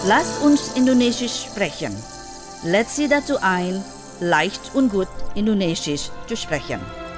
Lass uns Indonesisch sprechen. Let's Sie dazu ein, leicht und gut Indonesisch zu sprechen.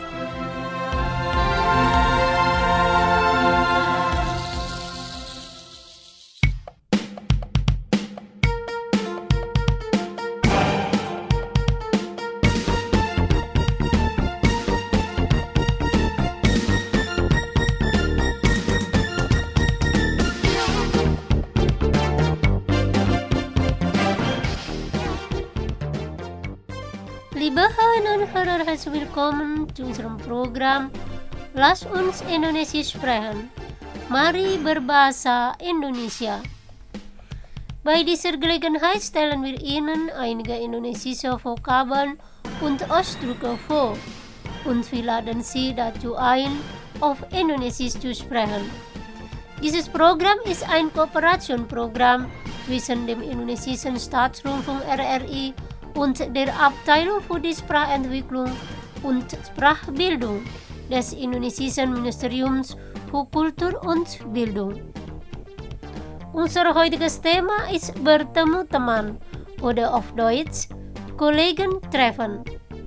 Liebe Hörerinnen und Hörer, herzlich willkommen zu unserem Programm Lass uns Indonesisch sprechen. Mari berbahasa Indonesia. Bei dieser Gelegenheit stellen wir Ihnen einige indonesische Vokabeln und Ausdrücke vor und wir laden Sie dazu ein, auf Indonesisch zu sprechen. Dieses Programm ist ein Kooperationsprogramm zwischen dem Indonesischen Staatsrundfunk RRI und der Abteilung für die Sprachentwicklung und Sprachbildung des Indonesischen Ministeriums für Kultur und Bildung. Unser heutiges Thema ist bertemu teman oder auf Deutsch Kollegen treffen.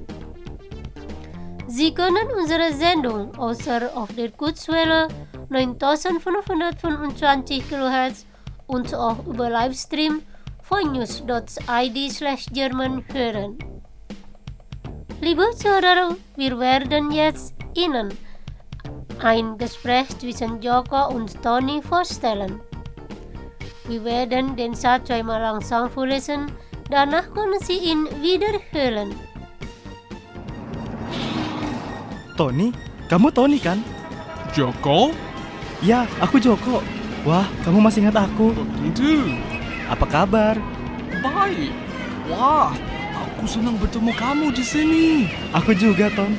Sie können unsere Sendung außer auf der Kurzwelle 9525 kHz und auch über Livestream voinews.id/German hören. Liebe Zuhörer, wir werden jetzt Ihnen ein Gespräch zwischen Joko und Tony vorstellen. Wir werden den Satz zweimal langsam vorlesen, danach können Sie ihn wieder hören. Tony? Kamu Tony kan? Joko? Ya, aku Joko. Wah, kamu masih ingat aku. Tentu. Apa kabar? Baik. Wah, aku senang bertemu kamu di sini. Aku juga, Ton.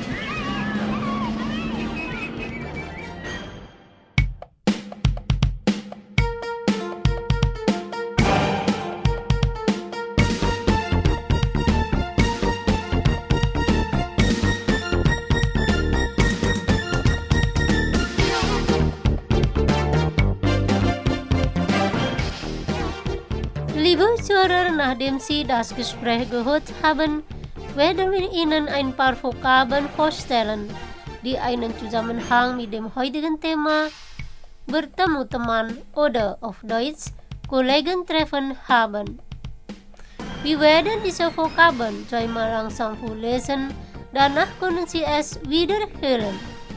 Liebe Zuhörer, nachdem Sie das Gespräch gehört haben, werden wir Ihnen ein paar Vokabeln vorstellen, die einen Zusammenhang mit dem heutigen Thema bertemu teman oder auf Deutsch Kollegen treffen haben. Wir werden diese Vokabeln zweimal langsam vorlesen, danach können Sie es wieder hören.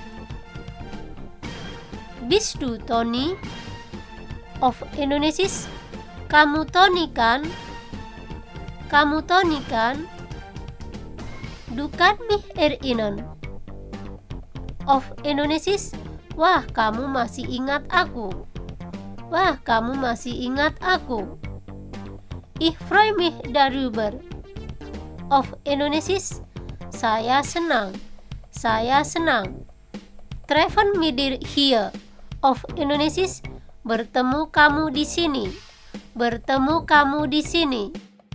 Bist du Tony? Auf Indonesisch kamu Tony kan? Kamu Tony kan? Du kannst mich erinnern. Auf Indonesisch, wah kamu masih ingat aku. Wah kamu masih ingat aku. Ich freue mich darüber. Auf Indonesisch, saya senang. Saya senang. Treffen wir dir hier. Auf Indonesisch, bertemu kamu di sini. Bertemu kamu di sini.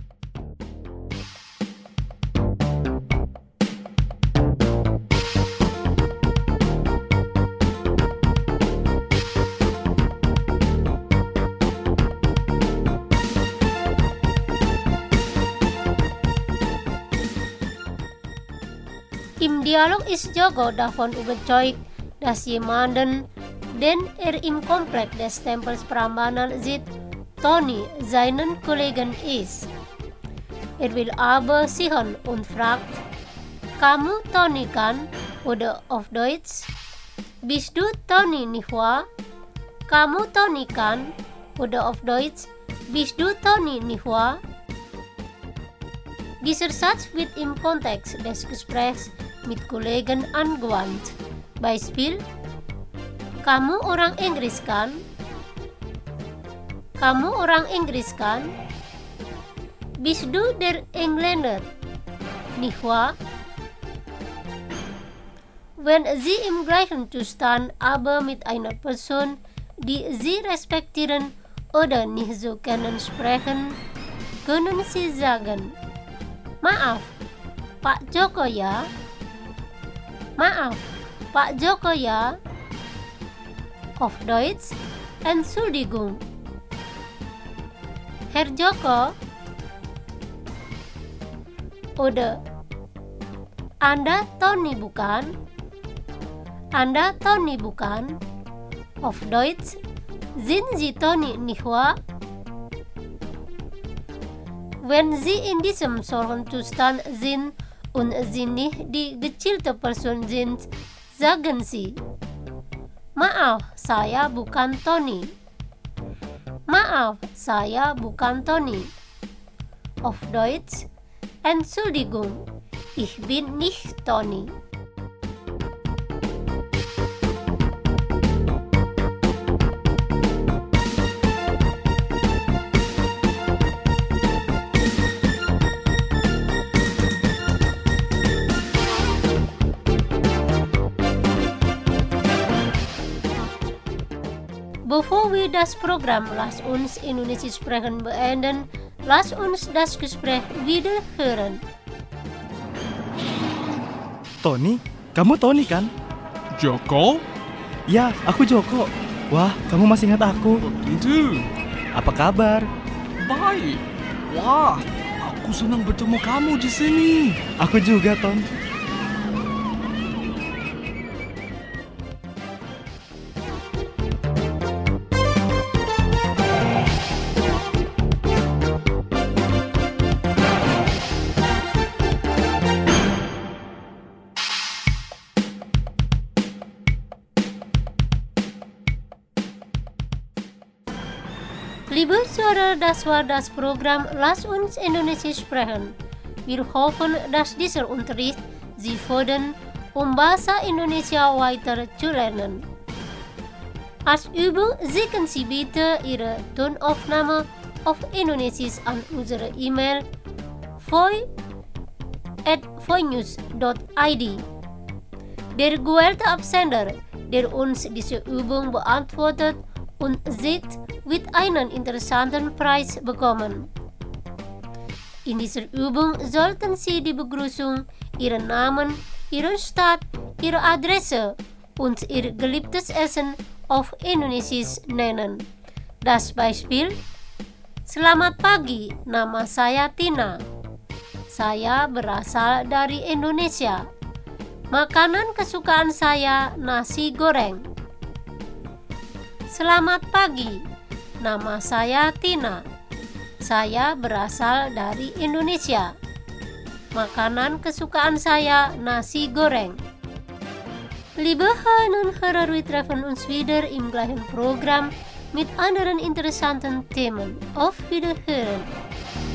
Im Dialog ist Joko davon überzeugt, dass jemanden, den im Komplex des Tempels Prambanan sieht, Tony seinen Kollegen ist. Er will aber sichern und fragt, kamu Tony kan? Oder auf Deutsch, bist du Tony nicht wahr? Kamu Tony kan? Oder auf Deutsch, bist du Tony nicht wahr? Dieser Satz wird im Kontext des Gesprächs mit Kollegen angewandt. Beispiel, kamu orang Inggris kan? Kamu orang Inggris kan? Bist du der Engländer? Nicht wahr? Wenn Sie im gleichen Zustand aber mit einer Person, die Sie respektieren oder nicht so kennen, sprechen, können Sie sagen, maaf, Pak Joko ya? Maaf, Pak Joko ya? Auf Deutsch, Entschuldigung. Herr Joko? Oder Anda Tony bukan? Anda Tony bukan? Auf Deutsch, sind Sie Tony nicht wahr? Wenn Sie in diesem solchen Zustand sind und Sie nicht die gezielte Person sind, sagen Sie, maaf, saya bukan Tony. Maaf, saya bukan Tony. Auf Deutsch, Entschuldigung, ich bin nicht Tony. Bevor wir das Programm Lass uns Indonesisch sprechen beenden, lass uns das Gespräch wieder hören. Tony? Kamu Tony kan? Joko? Ya, aku Joko. Wah, kamu masih ingat aku. Tentu. Apa kabar? Baik. Wah, aku senang bertemu kamu di sini. Aku juga, Ton. Liebe Zuhörer, das war das Programm Lass uns Indonesisch sprechen. Wir hoffen, dass dieser Unterricht Sie fördern, Bahasa Indonesia weiter zu lernen. Als Übung schicken Sie bitte Ihre Tonaufnahme auf Indonesisch an unsere E-Mail voi@voinews.id. Der gewählte Absender, der uns diese Übung beantwortet und sieht, wird einen interessanten Preis bekommen. In dieser Übung sollten Sie die Begrüßung, Ihren Namen, Ihre Stadt, Ihre Adresse und Ihr geliebtes Essen auf Indonesisch nennen. Das Beispiel: Selamat pagi, nama saya Tina. Saya berasal dari Indonesia. Makanan kesukaan saya nasi goreng. Selamat pagi, nama saya Tina. Saya berasal dari Indonesia. Makanan kesukaan saya nasi goreng. Liebe Hörerinnen und Hörer, wir treffen uns wieder im gleichen Programm mit anderen interessanten Themen. Auf Wiederhören!